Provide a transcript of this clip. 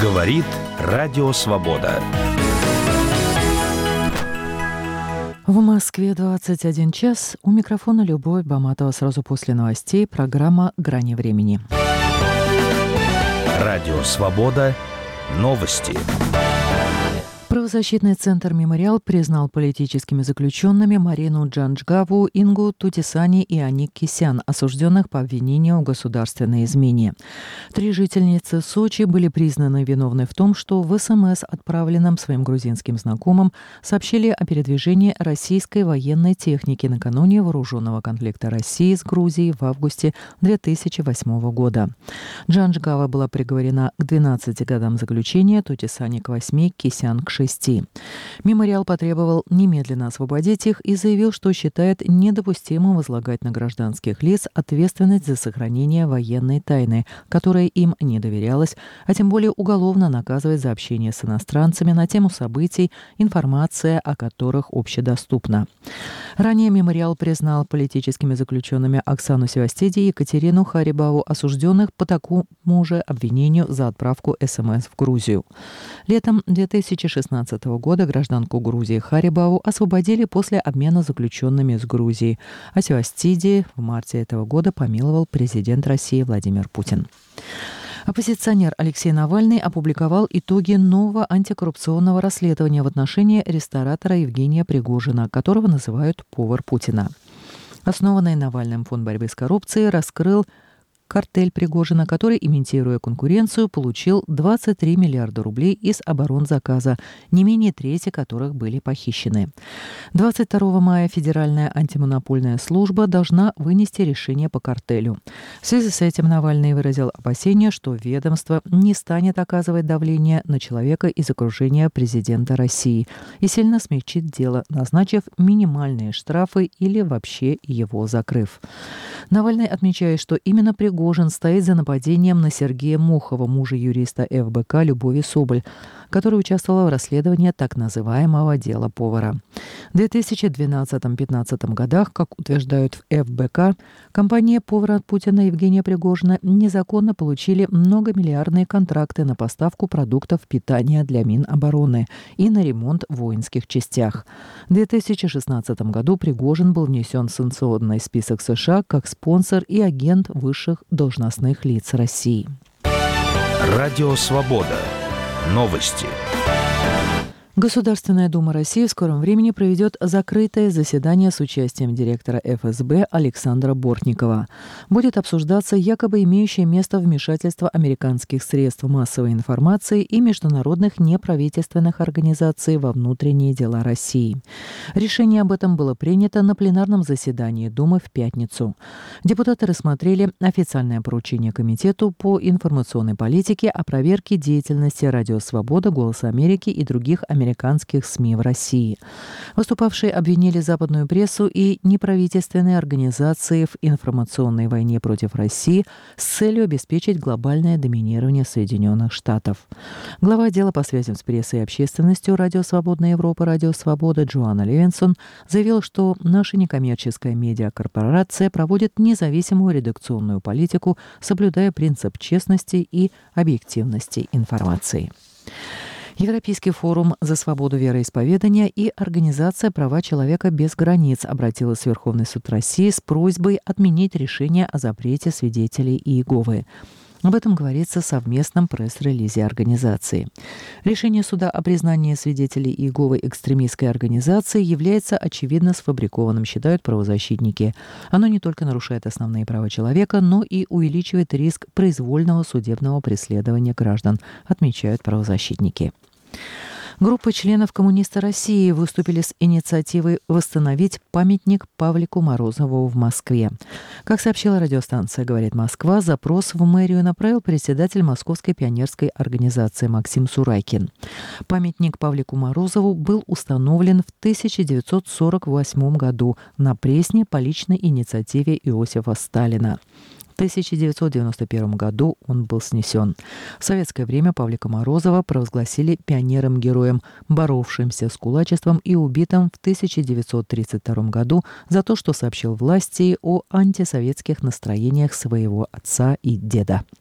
Говорит Радио Свобода. В Москве 21 час. У микрофона Любовь Баматова. Сразу после новостей программа «Грани времени». Радио Свобода. Новости. Правозащитный центр «Мемориал» признал политическими заключенными Марину Джанджгаву, Ингу Тутисани и Аник Кисян, осужденных по обвинению в государственной измене. 3 жительницы Сочи были признаны виновны в том, что в СМС, отправленном своим грузинским знакомым, сообщили о передвижении российской военной техники накануне вооруженного конфликта России с Грузией в августе 2008 года. Джанджгава была приговорена к 12 годам заключения, Тутисани к 8, Кисян к 6. Мемориал потребовал немедленно освободить их и заявил, что считает недопустимым возлагать на гражданских лиц ответственность за сохранение военной тайны, которая им не доверялась, а тем более уголовно наказывать за общение с иностранцами на тему событий, информация о которых общедоступна. Ранее мемориал признал политическими заключенными Оксану Севастиди и Екатерину Харибаву, осужденных по такому же обвинению за отправку СМС в Грузию. Летом 2016 года гражданку Грузии Харибаву освободили после обмена заключенными с Грузией, а Севастиди в марте этого года помиловал президент России Владимир Путин. Оппозиционер Алексей Навальный опубликовал итоги нового антикоррупционного расследования в отношении ресторатора Евгения Пригожина, которого называют «повар Путина». Основанный Навальным фонд борьбы с коррупцией раскрыл картель Пригожина, который, имитируя конкуренцию, получил 23 миллиарда рублей из оборонзаказа, не менее трети которых были похищены. 22 мая Федеральная антимонопольная служба должна вынести решение по картелю. В связи с этим Навальный выразил опасение, что ведомство не станет оказывать давление на человека из окружения президента России и сильно смягчит дело, назначив минимальные штрафы или вообще его закрыв. Навальный отмечает, что именно Пригожин стоит за нападением на Сергея Мохова, мужа юриста ФБК Любови Соболь, который участвовал в расследовании так называемого дела повара. В 2012-2015 годах, как утверждают в ФБК, компания повара Путина Евгения Пригожина незаконно получили многомиллиардные контракты на поставку продуктов питания для Минобороны и на ремонт в воинских частях. В 2016 году Пригожин был внесен в санкционный список США как спонсор и агент высших должностных лиц России. Радио Свобода. Новости. Государственная дума России в скором времени проведет закрытое заседание с участием директора ФСБ Александра Бортникова. Будет обсуждаться якобы имеющее место вмешательство американских средств массовой информации и международных неправительственных организаций во внутренние дела России. Решение об этом было принято на пленарном заседании Думы в пятницу. Депутаты рассмотрели официальное поручение Комитету по информационной политике о проверке деятельности Радио Свобода, Голос Америки и других американских СМИ в России. Выступавшие обвинили западную прессу и неправительственные организации в информационной войне против России с целью обеспечить глобальное доминирование Соединенных Штатов. Глава отдела по связям с прессой и общественностью Радио Свободная Европа, Радио Свобода Джоанна Левинсон заявила, что наша некоммерческая медиакорпорация проводит независимую редакционную политику, соблюдая принцип честности и объективности информации. Европейский форум за свободу вероисповедания и Организация «Права человека без границ» обратилась в Верховный суд России с просьбой отменить решение о запрете свидетелей Иеговы. Об этом говорится в совместном пресс-релизе организации. Решение суда о признании свидетелей Иеговы экстремистской организацией является очевидно сфабрикованным, считают правозащитники. Оно не только нарушает основные права человека, но и увеличивает риск произвольного судебного преследования граждан, отмечают правозащитники. Группа членов «Коммуниста России» выступили с инициативой восстановить памятник Павлику Морозову в Москве. Как сообщила радиостанция «Говорит Москва», запрос в мэрию направил председатель Московской пионерской организации Максим Сурайкин. Памятник Павлику Морозову был установлен в 1948 году на Пресне по личной инициативе Иосифа Сталина. В 1991 году он был снесен. В советское время Павлика Морозова провозгласили пионером-героем, боровшимся с кулачеством и убитым в 1932 году за то, что сообщил власти о антисоветских настроениях своего отца и деда.